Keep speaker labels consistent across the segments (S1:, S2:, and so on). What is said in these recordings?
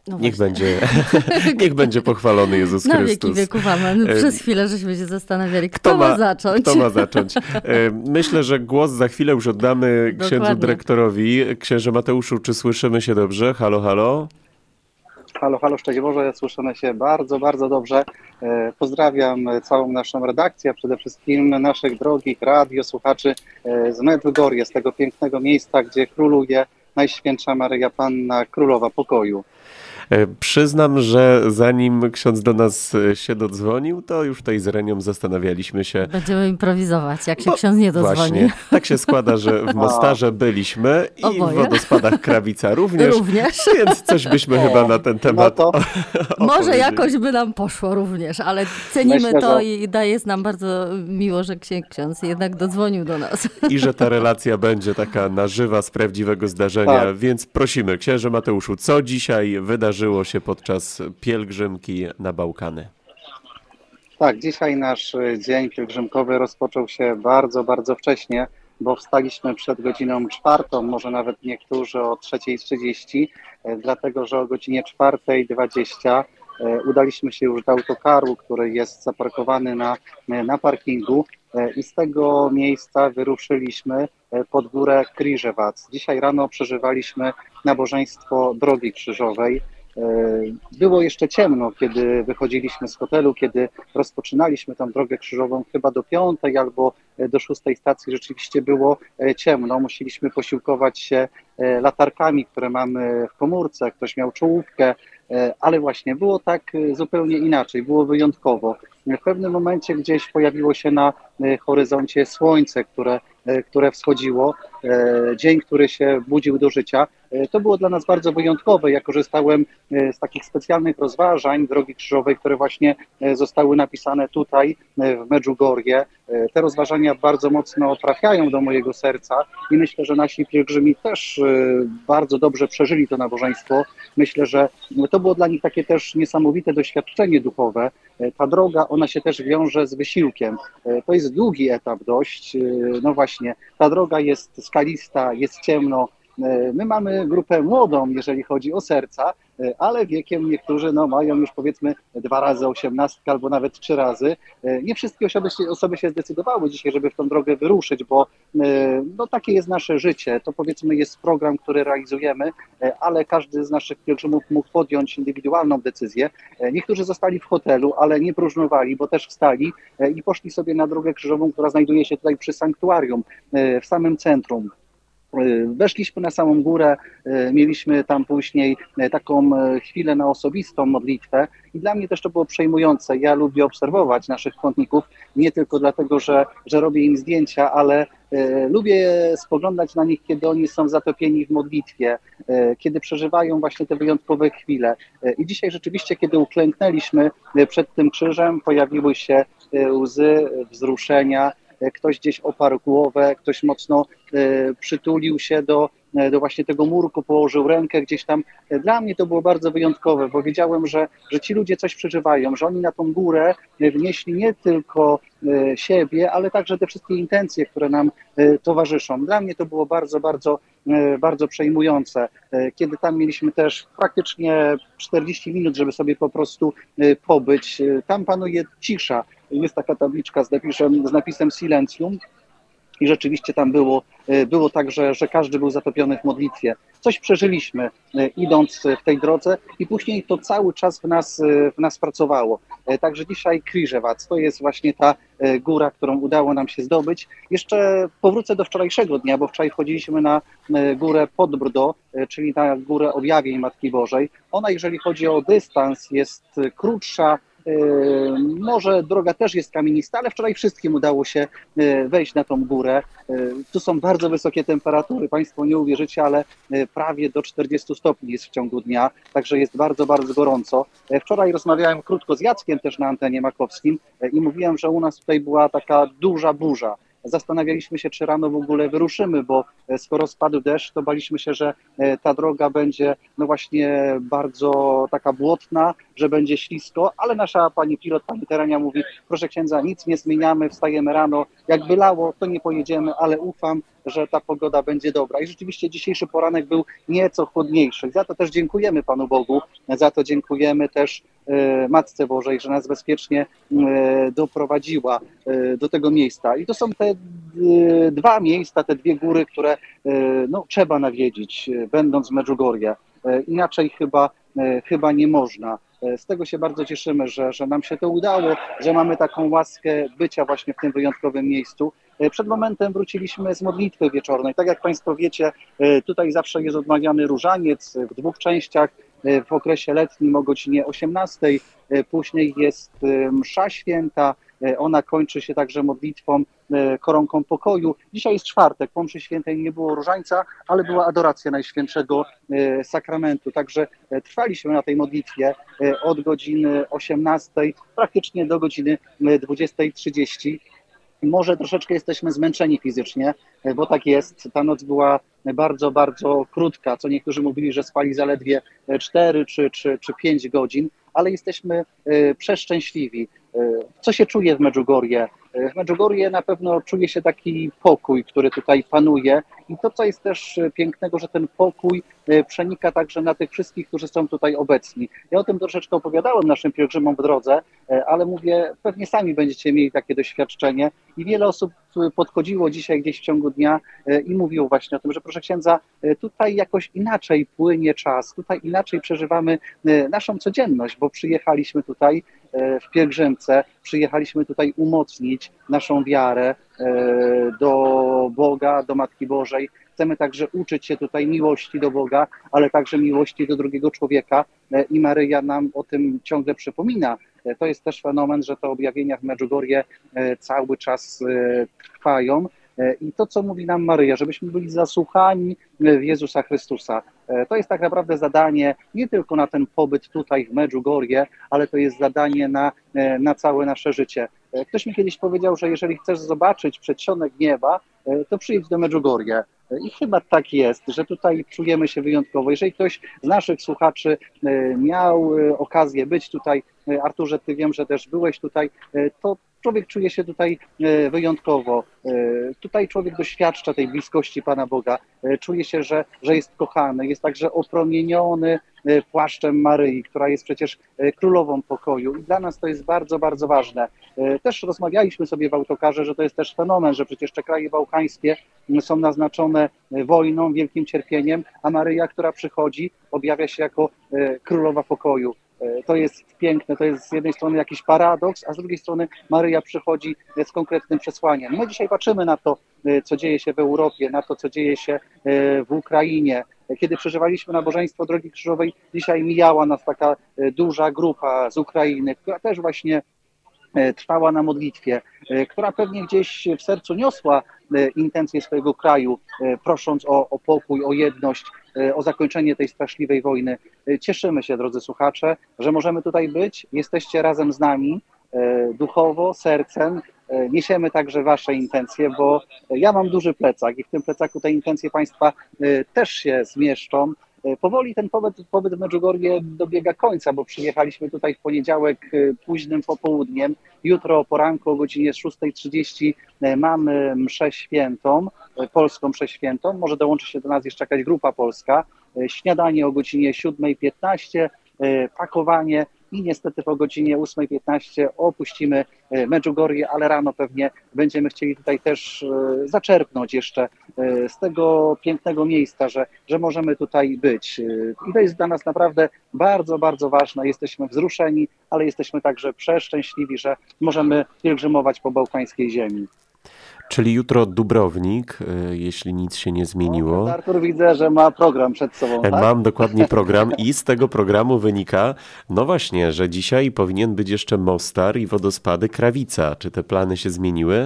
S1: No
S2: Niech
S1: właśnie.
S2: będzie, niech będzie pochwalony Jezus
S1: Na wieki
S2: Chrystus.
S1: wieków amen. Przez chwilę żeśmy się zastanawiali,
S2: Kto
S1: kto ma
S2: ma,
S1: zacząć.
S2: kto ma zacząć? Myślę, że głos za chwilę już oddamy księdzu
S1: Dokładnie.
S2: dyrektorowi. Księże Mateuszu, czy słyszymy się dobrze? Halo, halo?
S3: Halo, halo, szczęść Boże, słyszymy się bardzo, bardzo dobrze. Pozdrawiam całą naszą redakcję, a przede wszystkim naszych drogich radiosłuchaczy z Medjugorje, z tego pięknego miejsca, gdzie króluje Najświętsza Maryja Panna, Królowa Pokoju.
S2: Przyznam, że zanim ksiądz do nas się dodzwonił, to już tutaj z Renią zastanawialiśmy się.
S1: Będziemy improwizować, jak się
S2: Bo
S1: ksiądz nie dodzwoni.
S2: Właśnie, tak się składa, że w Mostarze byliśmy i
S1: Oboje.
S2: w wodospadach Krawica również, więc coś byśmy chyba na ten temat
S3: No to
S1: Może
S2: opowiedzieli.
S1: jakoś by nam poszło również, ale cenimy
S3: Myślę,
S1: to
S3: że-
S1: i daje nam bardzo miło, że ksiądz jednak dodzwonił do nas.
S2: I że ta relacja będzie taka na żywa z prawdziwego zdarzenia,
S3: Tak.
S2: więc prosimy, księże Mateuszu, co dzisiaj wydarzyło się podczas pielgrzymki na Bałkany?
S3: Tak, dzisiaj nasz dzień pielgrzymkowy rozpoczął się bardzo, bardzo wcześnie, bo wstaliśmy przed godziną 4, może nawet niektórzy o 3:30, dlatego że o godzinie 4:20 udaliśmy się już do autokaru, który jest zaparkowany na parkingu i z tego miejsca wyruszyliśmy pod górę Krzyżewac. Dzisiaj rano przeżywaliśmy nabożeństwo Drogi Krzyżowej. Było jeszcze ciemno, kiedy wychodziliśmy z hotelu, kiedy rozpoczynaliśmy tą drogę krzyżową, chyba do 5 albo do 6 stacji rzeczywiście było ciemno. Musieliśmy posiłkować się latarkami, które mamy w komórce, ktoś miał czołówkę, ale właśnie było tak zupełnie inaczej, było wyjątkowo. W pewnym momencie gdzieś pojawiło się na horyzoncie słońce, które wschodziło, dzień, który się budził do życia. To było dla nas bardzo wyjątkowe. Ja korzystałem z takich specjalnych rozważań Drogi Krzyżowej, które właśnie zostały napisane tutaj w Medjugorje. Te rozważania bardzo mocno trafiają do mojego serca i myślę, że nasi pielgrzymi też bardzo dobrze przeżyli to nabożeństwo. Myślę, że to było dla nich takie też niesamowite doświadczenie duchowe. Ta droga, ona się też wiąże z wysiłkiem. To jest długi etap dość. No właśnie, ta droga jest skalista, jest ciemno. My mamy grupę młodą, jeżeli chodzi o serca, ale wiekiem niektórzy mają już powiedzmy 2 razy 18 albo nawet 3 razy. Nie wszystkie osoby się zdecydowały dzisiaj, żeby w tą drogę wyruszyć, bo takie jest nasze życie. To powiedzmy jest program, który realizujemy, ale każdy z naszych pielgrzymów mógł podjąć indywidualną decyzję. Niektórzy zostali w hotelu, ale nie próżnowali, bo też wstali i poszli sobie na drogę krzyżową, która znajduje się tutaj przy sanktuarium, w samym centrum. Weszliśmy na samą górę, mieliśmy tam później taką chwilę na osobistą modlitwę i dla mnie też to było przejmujące. Ja lubię obserwować naszych pątników, nie tylko dlatego, że robię im zdjęcia, ale lubię spoglądać na nich, kiedy oni są zatopieni w modlitwie, kiedy przeżywają właśnie te wyjątkowe chwile. I dzisiaj rzeczywiście, kiedy uklęknęliśmy przed tym krzyżem, pojawiły się łzy wzruszenia, ktoś gdzieś oparł głowę, ktoś mocno przytulił się do właśnie tego murku, położył rękę gdzieś tam. Dla mnie to było bardzo wyjątkowe, bo wiedziałem, że ci ludzie coś przeżywają, że oni na tą górę wnieśli nie tylko siebie, ale także te wszystkie intencje, które nam towarzyszą. Dla mnie to było bardzo, bardzo, bardzo przejmujące. Kiedy tam mieliśmy też praktycznie 40 minut, żeby sobie po prostu pobyć. Tam panuje cisza. Jest taka tabliczka z napisem Silencium. I rzeczywiście tam było tak, że każdy był zatopiony w modlitwie. Coś przeżyliśmy, idąc w tej drodze i później to cały czas w nas pracowało. Także dzisiaj Krzyżewac to jest właśnie ta góra, którą udało nam się zdobyć. Jeszcze powrócę do wczorajszego dnia, bo wczoraj wchodziliśmy na górę Podbrdo, czyli na górę Objawień Matki Bożej. Ona, jeżeli chodzi o dystans, jest krótsza. Może droga też jest kamienista, ale wczoraj wszystkim udało się wejść na tą górę. Tu są bardzo wysokie temperatury, Państwo nie uwierzycie, ale prawie do 40 stopni jest w ciągu dnia, także jest bardzo, bardzo gorąco. Wczoraj rozmawiałem krótko z Jackiem też na antenie makowskim i mówiłem, że u nas tutaj była taka duża burza. Zastanawialiśmy się, czy rano w ogóle wyruszymy, bo skoro spadł deszcz, to baliśmy się, że ta droga będzie no właśnie bardzo taka błotna, że będzie ślisko, ale nasza pani pilot, pani Terenia mówi, proszę księdza, nic nie zmieniamy, wstajemy rano, jakby lało, to nie pojedziemy, ale ufam, że ta pogoda będzie dobra. I rzeczywiście dzisiejszy poranek był nieco chłodniejszy. Za to też dziękujemy Panu Bogu, Za to dziękujemy też Matce Bożej, że nas bezpiecznie doprowadziła do tego miejsca. I to są te dwa miejsca, te dwie góry, które no, trzeba nawiedzić, będąc w Medjugorje. Inaczej chyba nie można. Z tego się bardzo cieszymy, że nam się to udało, że mamy taką łaskę bycia właśnie w tym wyjątkowym miejscu. Przed momentem wróciliśmy z modlitwy wieczornej. Tak jak Państwo wiecie, tutaj zawsze jest odmawiany różaniec w dwóch częściach. W okresie letnim o godzinie 18, później jest msza święta, ona kończy się także modlitwą koronką pokoju. Dzisiaj jest czwartek, po mszy świętej nie było różańca, ale była adoracja Najświętszego Sakramentu, także trwaliśmy na tej modlitwie od godziny 18 praktycznie do godziny 20:30. Może troszeczkę jesteśmy zmęczeni fizycznie, bo tak jest, ta noc była bardzo, bardzo krótka, co niektórzy mówili, że spali zaledwie 4 czy 5 godzin, ale jesteśmy przeszczęśliwi. Co się czuje w Medjugorje? W Medjugorje na pewno czuje się taki pokój, który tutaj panuje i to, co jest też pięknego, że ten pokój przenika także na tych wszystkich, którzy są tutaj obecni. Ja o tym troszeczkę opowiadałem naszym pielgrzymom w drodze, ale mówię, pewnie sami będziecie mieli takie doświadczenie i wiele osób podchodziło dzisiaj gdzieś w ciągu dnia i mówiło właśnie o tym, że proszę księdza, tutaj jakoś inaczej płynie czas, tutaj inaczej przeżywamy naszą codzienność, bo przyjechaliśmy tutaj w pielgrzymce, przyjechaliśmy tutaj umocnić naszą wiarę do Boga, do Matki Bożej. Chcemy także uczyć się tutaj miłości do Boga, ale także miłości do drugiego człowieka i Maryja nam o tym ciągle przypomina. To jest też fenomen, że te objawienia w Medjugorje cały czas trwają. I to, co mówi nam Maryja, żebyśmy byli zasłuchani w Jezusa Chrystusa. To jest tak naprawdę zadanie nie tylko na ten pobyt tutaj w Medjugorje, ale to jest zadanie na całe nasze życie. Ktoś mi kiedyś powiedział, że jeżeli chcesz zobaczyć przedsionek nieba, to przyjedź do Medjugorje. I chyba tak jest, że tutaj czujemy się wyjątkowo. Jeżeli ktoś z naszych słuchaczy miał okazję być tutaj, Arturze, ty wiem, że też byłeś tutaj, to człowiek czuje się tutaj wyjątkowo. Tutaj człowiek doświadcza tej bliskości Pana Boga. Czuje się, że jest kochany. Jest także opromieniony płaszczem Maryi, która jest przecież królową pokoju. I dla nas to jest bardzo, bardzo ważne. Też rozmawialiśmy sobie w autokarze, że to jest też fenomen, że przecież te kraje bałkańskie są naznaczone wojną, wielkim cierpieniem, a Maryja, która przychodzi, objawia się jako królowa pokoju. To jest piękne, to jest z jednej strony jakiś paradoks, a z drugiej strony Maryja przychodzi z konkretnym przesłaniem. My dzisiaj patrzymy na to, co dzieje się w Europie, na to, co dzieje się w Ukrainie. Kiedy przeżywaliśmy nabożeństwo Drogi Krzyżowej, dzisiaj mijała nas taka duża grupa z Ukrainy, która też właśnie trwała na modlitwie, która pewnie gdzieś w sercu niosła intencje swojego kraju, prosząc o pokój, o jedność, o zakończenie tej straszliwej wojny. Cieszymy się, drodzy słuchacze, że możemy tutaj być. Jesteście razem z nami duchowo, sercem. Niesiemy także wasze intencje, bo ja mam duży plecak i w tym plecaku te intencje Państwa też się zmieszczą. Powoli ten pobyt w Medjugorje dobiega końca, bo przyjechaliśmy tutaj w poniedziałek późnym popołudniem. Jutro o poranku o godzinie 6:30 mamy mszę świętą, polską mszę świętą. Może dołączy się do nas jeszcze jakaś grupa polska. Śniadanie o godzinie 7:15, pakowanie i niestety po godzinie 8:15 opuścimy Medjugorje, ale rano pewnie będziemy chcieli tutaj też zaczerpnąć jeszcze z tego pięknego miejsca, że możemy tutaj być. I to jest dla nas naprawdę bardzo, bardzo ważne. Jesteśmy wzruszeni, ale jesteśmy także przeszczęśliwi, że możemy pielgrzymować po bałkańskiej ziemi.
S2: Czyli jutro Dubrownik, jeśli nic się nie zmieniło.
S3: Artur, widzę, że ma program przed sobą. Tak?
S2: Mam dokładnie program i z tego programu wynika, no właśnie, że dzisiaj powinien być jeszcze Mostar i wodospady Krawica. Czy te plany się zmieniły?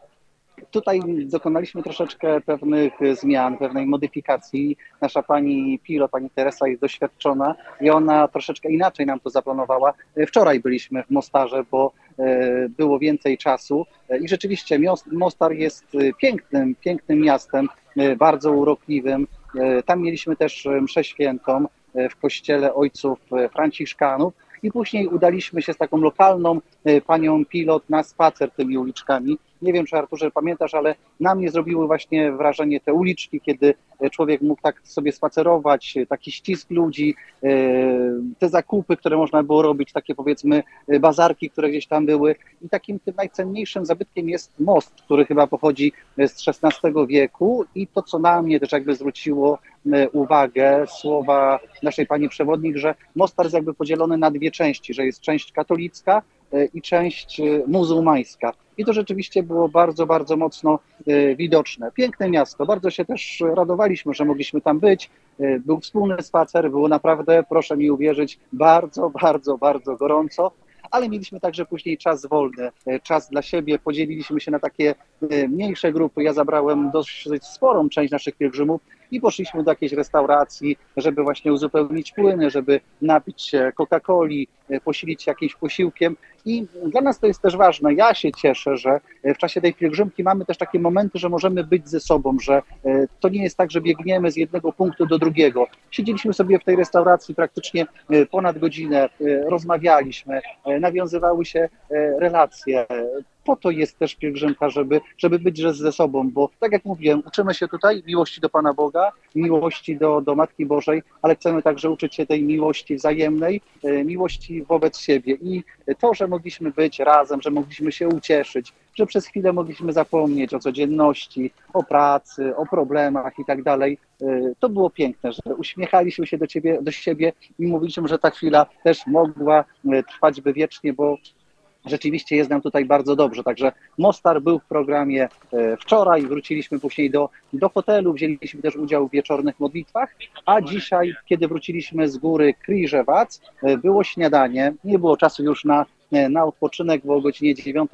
S3: Tutaj dokonaliśmy troszeczkę pewnych zmian, pewnej modyfikacji. Nasza pani pilot, pani Teresa jest doświadczona i ona troszeczkę inaczej nam to zaplanowała. Wczoraj byliśmy w Mostarze, bo było więcej czasu i rzeczywiście Mostar jest pięknym miastem, bardzo urokliwym. Tam mieliśmy też mszę świętą w kościele ojców franciszkanów. I później udaliśmy się z taką lokalną panią pilot na spacer tymi uliczkami. Nie wiem, czy Arturze pamiętasz, ale na mnie zrobiły właśnie wrażenie te uliczki, kiedy człowiek mógł tak sobie spacerować, taki ścisk ludzi, te zakupy, które można było robić, takie powiedzmy bazarki, które gdzieś tam były. I takim tym najcenniejszym zabytkiem jest most, który chyba pochodzi z XVI wieku i to, co na mnie też jakby zwróciło uwagę, słowa naszej pani przewodnik, że Mostar jest jakby podzielony na dwie części, że jest część katolicka i część muzułmańska. I to rzeczywiście było bardzo, bardzo mocno widoczne. Piękne miasto, bardzo się też radowaliśmy, że mogliśmy tam być. Był wspólny spacer, było naprawdę, proszę mi uwierzyć, bardzo, bardzo, bardzo gorąco, ale mieliśmy także później czas wolny, czas dla siebie, podzieliliśmy się na takie mniejsze grupy. Ja zabrałem dosyć sporą część naszych pielgrzymów i poszliśmy do jakiejś restauracji, żeby właśnie uzupełnić płyny, żeby napić się Coca-Coli, posilić się jakimś posiłkiem. I dla nas to jest też ważne. Ja się cieszę, że w czasie tej pielgrzymki mamy też takie momenty, że możemy być ze sobą, że to nie jest tak, że biegniemy z jednego punktu do drugiego. Siedzieliśmy sobie w tej restauracji praktycznie ponad godzinę, rozmawialiśmy, nawiązywały się relacje. Po to jest też pielgrzymka, żeby być ze sobą, bo tak jak mówiłem, uczymy się tutaj miłości do Pana Boga, miłości do Matki Bożej, ale chcemy także uczyć się tej miłości wzajemnej, miłości wobec siebie. I to, że mogliśmy być razem, że mogliśmy się ucieszyć, że przez chwilę mogliśmy zapomnieć o codzienności, o pracy, o problemach i tak dalej, to było piękne, że uśmiechaliśmy się do siebie i mówiliśmy, że ta chwila też mogła trwać by wiecznie, bo rzeczywiście jest nam tutaj bardzo dobrze. Także Mostar był w programie wczoraj, wróciliśmy później do hotelu, wzięliśmy też udział w wieczornych modlitwach, a dzisiaj, kiedy wróciliśmy z góry Kriżewac, było śniadanie, nie było czasu już na odpoczynek, bo o godzinie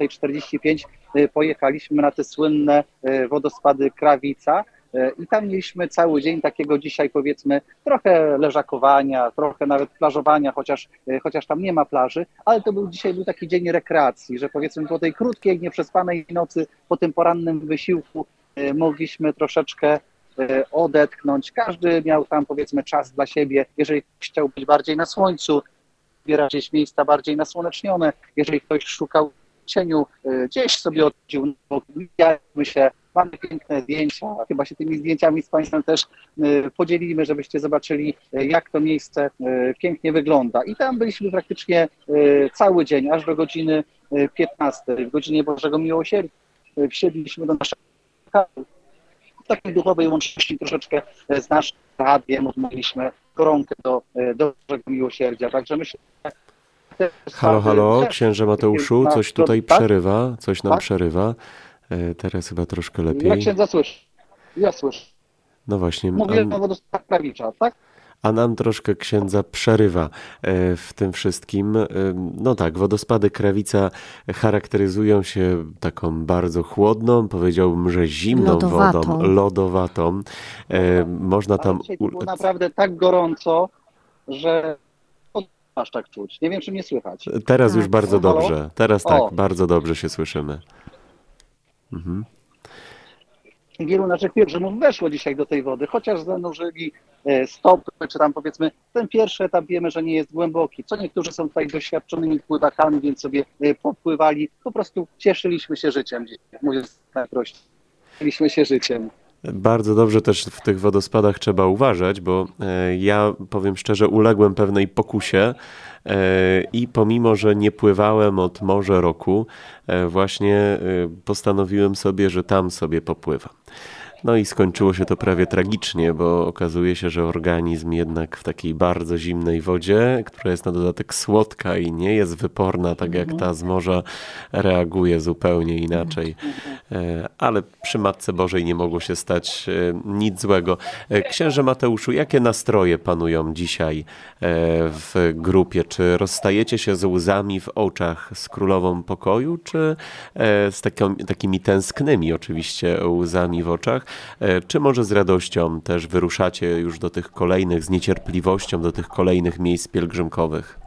S3: 9:45 pojechaliśmy na te słynne wodospady Krawica. I tam mieliśmy cały dzień takiego dzisiaj, powiedzmy, trochę leżakowania, trochę nawet plażowania, chociaż tam nie ma plaży, ale dzisiaj był taki dzień rekreacji, że powiedzmy po tej krótkiej, nieprzespanej nocy, po tym porannym wysiłku mogliśmy troszeczkę odetchnąć. Każdy miał tam, powiedzmy, czas dla siebie, jeżeli chciał być bardziej na słońcu, wybierać gdzieś miejsca bardziej nasłonecznione, jeżeli ktoś szukał cieniu, gdzieś sobie odchodził, mijaliśmy się. Mamy piękne zdjęcia, chyba się tymi zdjęciami z Państwem też podzielimy, żebyście zobaczyli, jak to miejsce pięknie wygląda. I tam byliśmy praktycznie cały dzień, aż do godziny 15, w godzinie Bożego Miłosierdzia. Wsiedliśmy do naszego w takiej duchowej łączności troszeczkę z naszym radiem, odmówiliśmy koronkę do Bożego Miłosierdzia. Także myślę, że
S2: Halo, księże Mateuszu, coś tutaj przerywa, coś nam przerywa. Teraz chyba troszkę lepiej.
S3: Jak księdza słyszę? Ja słyszę.
S2: No właśnie.
S3: Mówię o wodospad Krawicza, tak?
S2: A nam troszkę księdza przerywa w tym wszystkim. No tak, wodospady Krawica charakteryzują się taką bardzo chłodną, powiedziałbym, że zimną wodą, lodowatą. Można tam...
S3: Było naprawdę tak gorąco, że aż tak czuć. Nie wiem, czy mnie słychać.
S2: Teraz już bardzo dobrze. Teraz tak, bardzo dobrze się słyszymy. Mhm.
S3: Wielu naszych pielgrzymów weszło dzisiaj do tej wody, chociaż zanurzyli stopy, czy tam powiedzmy, ten pierwszy etap wiemy, że nie jest głęboki. Co niektórzy są tutaj doświadczonymi pływakami, więc sobie popływali. Po prostu cieszyliśmy się życiem. Mówiąc najprościej, cieszyliśmy się życiem.
S2: Bardzo dobrze też w tych wodospadach trzeba uważać, bo ja powiem szczerze, uległem pewnej pokusie i pomimo, że nie pływałem od może roku, właśnie postanowiłem sobie, że tam sobie popływam. No i skończyło się to prawie tragicznie, bo okazuje się, że organizm jednak w takiej bardzo zimnej wodzie, która jest na dodatek słodka i nie jest wyporna, tak jak ta z morza, reaguje zupełnie inaczej. Ale przy Matce Bożej nie mogło się stać nic złego. Księże Mateuszu, jakie nastroje panują dzisiaj w grupie? Czy rozstajecie się z łzami w oczach z Królową Pokoju, czy z takimi tęsknymi oczywiście łzami w oczach? Czy może z radością też wyruszacie już do tych kolejnych, z niecierpliwością do tych kolejnych miejsc pielgrzymkowych?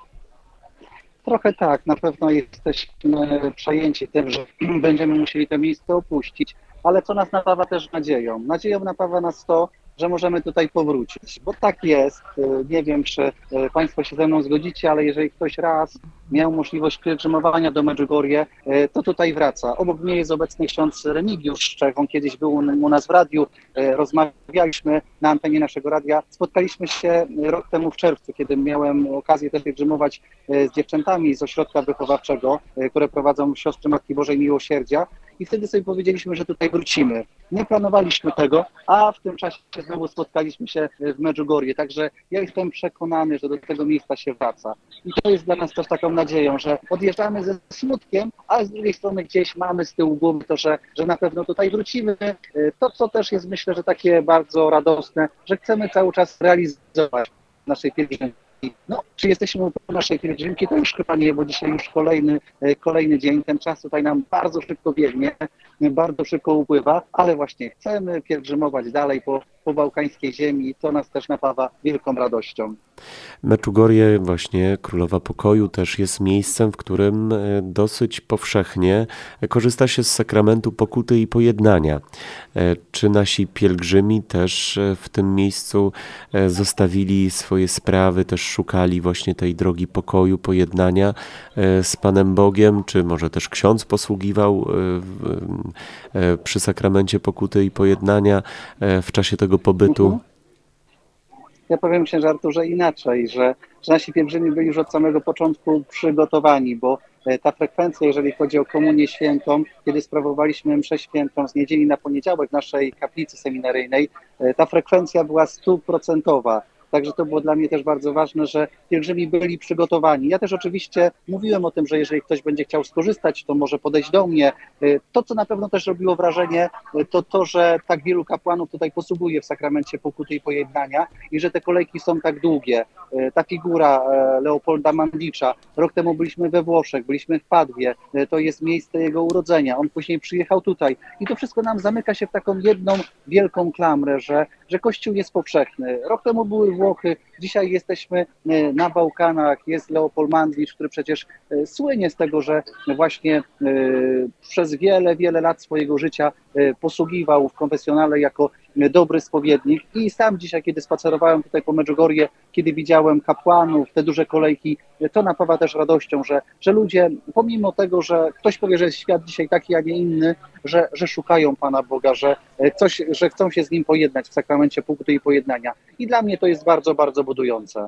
S3: Trochę tak, na pewno jesteśmy przejęci tym, że będziemy musieli to miejsce opuścić, ale co nas napawa też nadzieją. Nadzieją napawa nas to, że możemy tutaj powrócić, bo tak jest. Nie wiem, czy Państwo się ze mną zgodzicie, ale jeżeli ktoś raz miał możliwość pielgrzymowania do Medjugorje, to tutaj wraca. Obok mnie jest obecny ksiądz Remigiusz Szczech, on kiedyś był u nas w radiu, rozmawialiśmy na antenie naszego radia. Spotkaliśmy się rok temu w czerwcu, kiedy miałem okazję też pielgrzymować z dziewczętami z ośrodka wychowawczego, które prowadzą siostry Matki Bożej Miłosierdzia. I wtedy sobie powiedzieliśmy, że tutaj wrócimy. Nie planowaliśmy tego, a w tym czasie znowu spotkaliśmy się w Medjugorje. Także ja jestem przekonany, że do tego miejsca się wraca. I to jest dla nas też taką nadzieją, że odjeżdżamy ze smutkiem, ale z drugiej strony gdzieś mamy z tyłu głowy to, że na pewno tutaj wrócimy. To, co też jest, myślę, że takie bardzo radosne, że chcemy cały czas realizować naszej pielgrzymki. No, czy jesteśmy po naszej pielgrzymki, to już chyba nie, bo dzisiaj już kolejny dzień, ten czas tutaj nam bardzo szybko biegnie, bardzo szybko upływa, ale właśnie chcemy pielgrzymować dalej po bałkańskiej ziemi i to nas też napawa wielką radością.
S2: Medjugorje, właśnie Królowa Pokoju, też jest miejscem, w którym dosyć powszechnie korzysta się z sakramentu pokuty i pojednania. Czy nasi pielgrzymi też w tym miejscu zostawili swoje sprawy, też szukali właśnie tej drogi pokoju, pojednania z Panem Bogiem, czy może też ksiądz posługiwał przy sakramencie pokuty i pojednania w czasie tego pobytu?
S3: Ja powiem księże Arturze inaczej, że nasi pielgrzymi byli już od samego początku przygotowani, bo ta frekwencja, jeżeli chodzi o komunię świętą, kiedy sprawowaliśmy mszę świętą z niedzieli na poniedziałek w naszej kaplicy seminaryjnej, ta frekwencja była 100%. Także to było dla mnie też bardzo ważne, że pielgrzymi byli przygotowani. Ja też oczywiście mówiłem o tym, że jeżeli ktoś będzie chciał skorzystać, to może podejść do mnie. To, co na pewno też robiło wrażenie, to, że tak wielu kapłanów tutaj posługuje w sakramencie pokuty i pojednania i że te kolejki są tak długie. Ta figura Leopolda Mandicza, rok temu byliśmy we Włoszech, byliśmy w Padwie, to jest miejsce jego urodzenia, on później przyjechał tutaj i to wszystko nam zamyka się w taką jedną wielką klamrę, że Kościół jest powszechny. Rok temu były Włochy, dzisiaj jesteśmy na Bałkanach, jest Leopold Mandlicz, który przecież słynie z tego, że właśnie przez wiele lat swojego życia posługiwał w konfesjonale jako dobry spowiednik i sam dzisiaj, kiedy spacerowałem tutaj po Medjugorje, kiedy widziałem kapłanów, te duże kolejki, to napawa też radością, że ludzie, pomimo tego, że ktoś powie, że jest świat dzisiaj taki, a nie inny, że szukają Pana Boga, że chcą się z Nim pojednać w sakramencie pokuty i pojednania. I dla mnie to jest bardzo, bardzo budujące.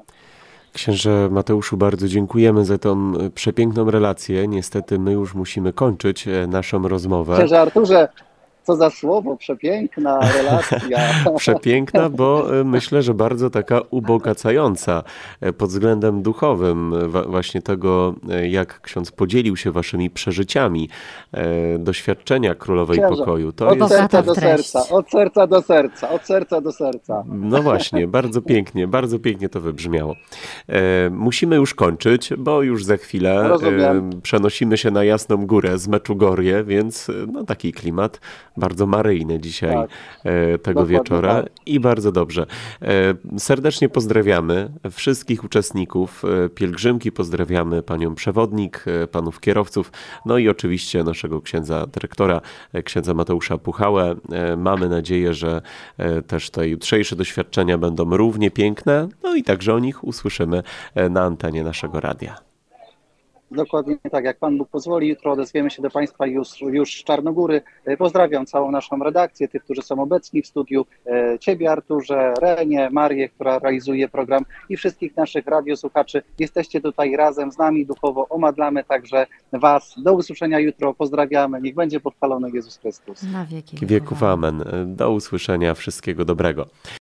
S2: Księże Mateuszu, bardzo dziękujemy za tą przepiękną relację. Niestety my już musimy kończyć naszą rozmowę.
S3: Księże Arturze, co za słowo, przepiękna relacja.
S2: Przepiękna, bo myślę, że bardzo taka ubogacająca pod względem duchowym właśnie tego, jak ksiądz podzielił się waszymi przeżyciami, doświadczenia Królowej Pokoju. To
S3: od
S2: jest...
S3: serca do serca, od serca do serca, od serca do serca.
S2: No właśnie, bardzo pięknie to wybrzmiało. Musimy już kończyć, bo już za chwilę przenosimy się na Jasną Górę z Medjugorje, więc no taki klimat bardzo maryjny dzisiaj tego wieczora i bardzo dobrze. Serdecznie pozdrawiamy wszystkich uczestników pielgrzymki, pozdrawiamy panią przewodnik, panów kierowców, no i oczywiście naszego księdza dyrektora, księdza Mateusza Puchałę. Mamy nadzieję, że też te jutrzejsze doświadczenia będą równie piękne, no i także o nich usłyszymy na antenie naszego radia.
S3: Dokładnie tak, jak Pan Bóg pozwoli, jutro odezwiemy się do Państwa już z Czarnogóry. Pozdrawiam całą naszą redakcję, tych, którzy są obecni w studiu, Ciebie Arturze, Renię, Marię, która realizuje program i wszystkich naszych radiosłuchaczy. Jesteście tutaj razem z nami, duchowo omadlamy także Was. Do usłyszenia jutro, pozdrawiamy, niech będzie pochwalony Jezus Chrystus.
S1: Na wieki
S2: wieków amen. Do usłyszenia, wszystkiego dobrego.